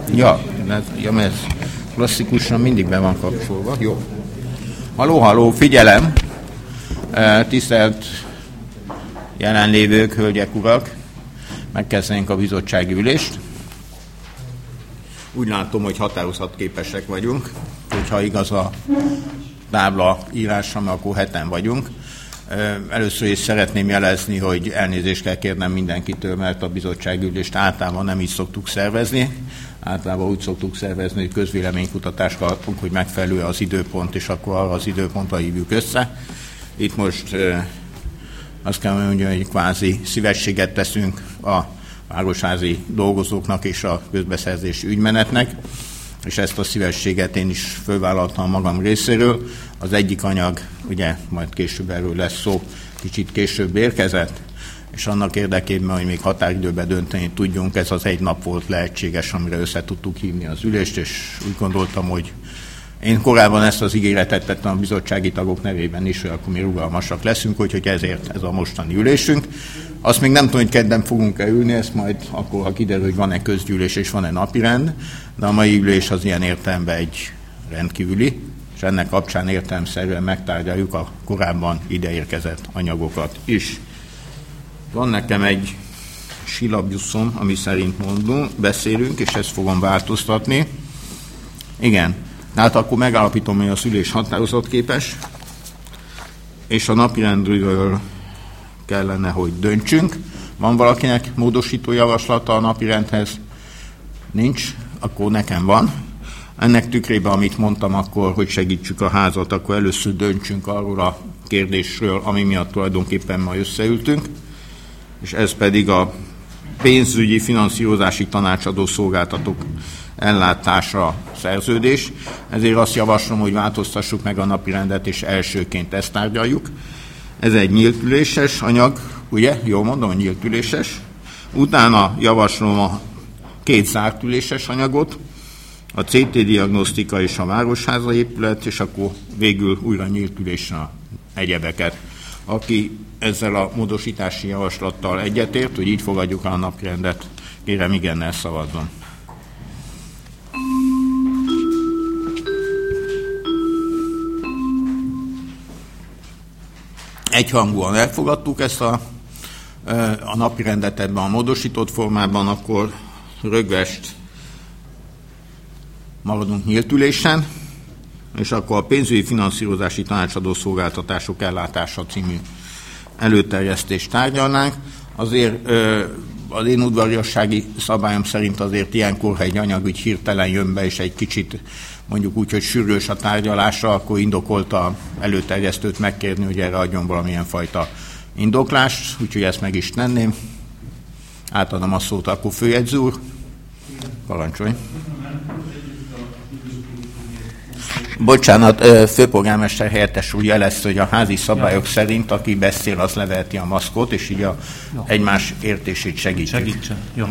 Ja, ez klasszikusan mindig be van kapcsolva. Jó. Halló, figyelem! Tisztelt jelenlévők, hölgyek, urak! Megkezdenénk a bizottsági ülést. Úgy látom, hogy határozatképesek vagyunk, hogyha igaz a tábla írásra, akkor 7-en vagyunk. Először is szeretném jelezni, hogy elnézést kell kérnem mindenkitől, mert a bizottsági ülést általában nem így szoktuk szervezni. Általában úgy szoktuk szervezni, hogy közvéleménykutatást kapunk, hogy megfelelő az időpont, és akkor arra az időpontra hívjuk össze. Itt most azt kell mondjam, hogy kvázi szívességet teszünk a városházi dolgozóknak és a közbeszerzési ügymenetnek, és ezt a szívességet én is fölvállaltam magam részéről. Az egyik anyag, ugye majd később erről lesz szó, kicsit később érkezett, és annak érdekében, hogy még határidőben dönteni tudjunk, ez az egy nap volt lehetséges, amire össze tudtuk hívni az ülést, és úgy gondoltam, hogy én korábban ezt az ígéretet tettem a bizottsági tagok nevében is, hogy akkor mi rugalmasak leszünk, úgyhogy ezért ez a mostani ülésünk. Azt még nem tudom, hogy kedden fogunk-e ülni, ezt majd akkor, ha kiderül, hogy van-e közgyűlés és van-e napirend, de a mai ülés az ilyen értelemben egy rendkívüli, és ennek kapcsán értelemszerűen megtárgyaljuk a korábban ideérkezett anyagokat is. Van nekem egy silabiuszom, ami szerint beszélünk, és ezt fogom változtatni. Igen. Hát akkor megállapítom, hogy a ülés határozatképes, és a napirendről kellene, hogy döntsünk. Van valakinek módosító javaslata a napirendhez? Nincs? Akkor nekem van. Ennek tükrében, amit mondtam akkor, hogy segítsük a házat, akkor először döntsünk arról a kérdésről, ami miatt tulajdonképpen ma összeültünk, és ez pedig a pénzügyi finanszírozási tanácsadó szolgáltatók ellátása szerződés. Ezért azt javaslom, hogy változtassuk meg a napirendet, és elsőként ezt tárgyaljuk. Ez egy nyílt üléses anyag, ugye? Jól mondom, hogy nyílt üléses. Utána javaslom a 2 zárt üléses anyagot, a CT diagnosztika és a Városháza épület, és akkor végül újra nyílt ülésre a egyebeket. Aki ezzel a módosítási javaslattal egyetért, hogy így fogadjuk el a napirendet, kérem igennel szavazzon. Egyhangúan elfogadtuk ezt a napirendet ebben a módosított formában, akkor rögvest maradunk nyílt ülésen, és akkor a pénzügyi finanszírozási tanácsadó szolgáltatások ellátása című előterjesztést tárgyalnánk. Azért az én udvariassági szabályom szerint azért ilyenkor, ha egy anyag úgy hirtelen jön be, és egy kicsit mondjuk úgy, hogy sürgős a tárgyalása, akkor indokolta előterjesztőt megkérni, hogy erre adjon valamilyen fajta indoklást, úgyhogy ezt meg is tenném. Átadom a szót, akkor főjegyző úr. Parancsolj. Bocsánat, főpolgármester helyettes úr jelezte, hogy a házi szabályok szerint, aki beszél, az leveheti a maszkot, és így a egymás értését segítsen. Jó.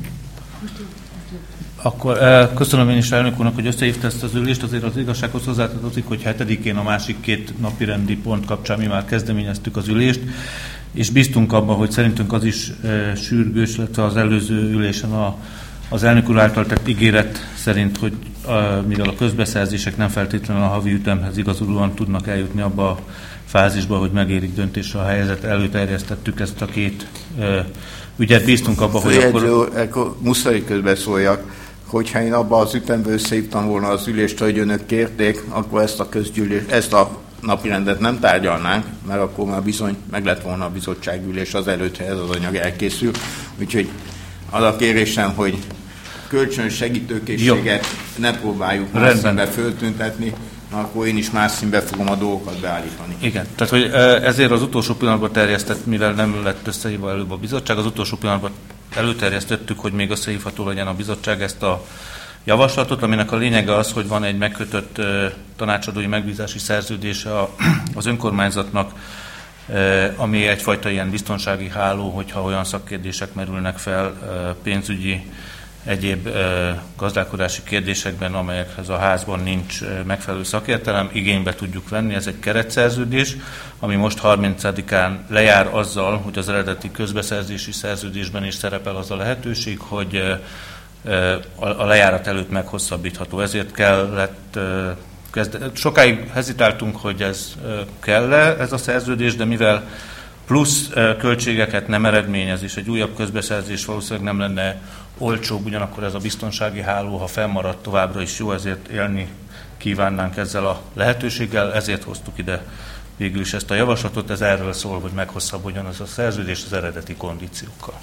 Akkor köszönöm én is elnök úrnak, hogy összehívta ezt az ülést. Azért az igazsághoz hozzátartozik, hogy 7-én a másik 2 napirendi pont kapcsán mi már kezdeményeztük az ülést, és bíztunk abban, hogy szerintünk az is sürgős, illetve az előző ülésen az elnök úr által tett ígéret szerint, hogy mivel a közbeszerzések nem feltétlenül a havi ütemhez igazolóan tudnak eljutni abba a fázisba, hogy megérik döntésre a helyzet, előterjesztettük ezt a 2 ügyet. Bíztunk abba, hogy akkor muszáj közbeszóljak, hogyha én abban az ütemben összehívtam volna az ülést, hogy önök kérték, akkor ezt a napirendet nem tárgyalnánk, mert akkor már bizony meg lett volna a bizottságülés az előtt, ha ez az anyag elkészül. Úgyhogy az a kérésem, hogy kölcsönös segítőkészséget ne próbáljuk más színbe föltüntetni, akkor én is más színbe fogom a dolgokat beállítani. Igen, tehát hogy ezért az utolsó pillanatban terjesztett, mivel nem lett összehívva előbb a bizottság, az utolsó pillanatban előterjesztettük, hogy még összehívható legyen a bizottság ezt a javaslatot, aminek a lényege az, hogy van egy megkötött tanácsadói megbízási szerződése az önkormányzatnak, ami egyfajta ilyen biztonsági háló, hogyha olyan szakkérdések merülnek fel pénzügyi, egyéb gazdálkodási kérdésekben, amelyekhez a házban nincs megfelelő szakértelem, igénybe tudjuk venni. Ez egy keretszerződés, ami most 30-án lejár azzal, hogy az eredeti közbeszerzési szerződésben is szerepel az a lehetőség, hogy a lejárat előtt meghosszabbítható. Ezért kellett sokáig hezitáltunk, hogy ez kell-e ez a szerződés, de mivel plusz költségeket nem eredményez, és egy újabb közbeszerzés valószínűleg nem lenne olcsóbb, ugyanakkor ez a biztonsági háló, ha fennmaradt továbbra is jó, ezért élni kívánnánk ezzel a lehetőséggel, ezért hoztuk ide végül is ezt a javaslatot, ez erről szól, hogy meghosszabbodjon ez a szerződés az eredeti kondíciókkal.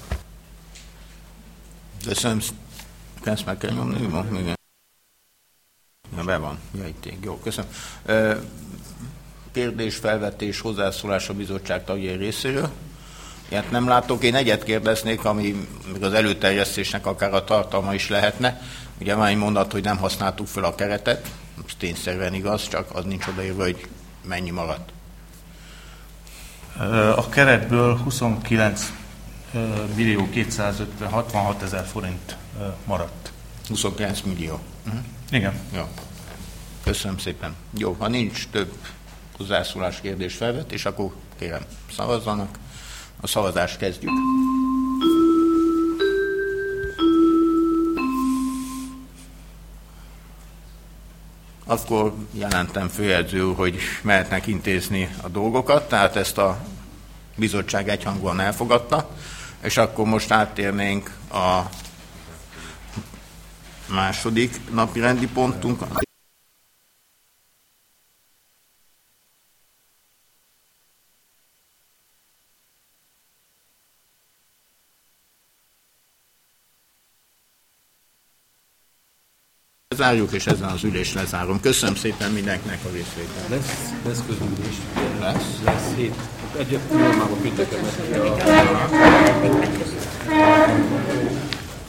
Köszönöm. Ezt meg kell nyomni? Igen. Ja, be van. Ja, itt jó, köszönöm. Kérdés, felvetés, hozzászólás a bizottság tagjai részéről. Ilyet nem látok. Én egyet kérdeznék, ami még az előterjesztésnek akár a tartalma is lehetne. Ugye már egy mondat, hogy nem használtuk fel a keretet. Ez tényszerűen igaz, csak az nincs odaírva, hogy mennyi maradt. A keretből 29 millió 266 000 forint maradt. 29 millió. Igen. Jó. Köszönöm szépen. Jó, ha nincs több hozzászólás, kérdés, felvetés, akkor kérem szavazzanak. A szavazást kezdjük. Akkor jelentem főjegyző úr, hogy mehetnek intézni a dolgokat, tehát ezt a bizottság egyhangúan elfogadta, és akkor most áttérnénk a második napi rendi pontunk. Zárjuk, és ezen az ülést lezárom. Köszönöm szépen mindenkinek a részvételt. Lesz közülés. Lesz 7. Egyet normálban pénteken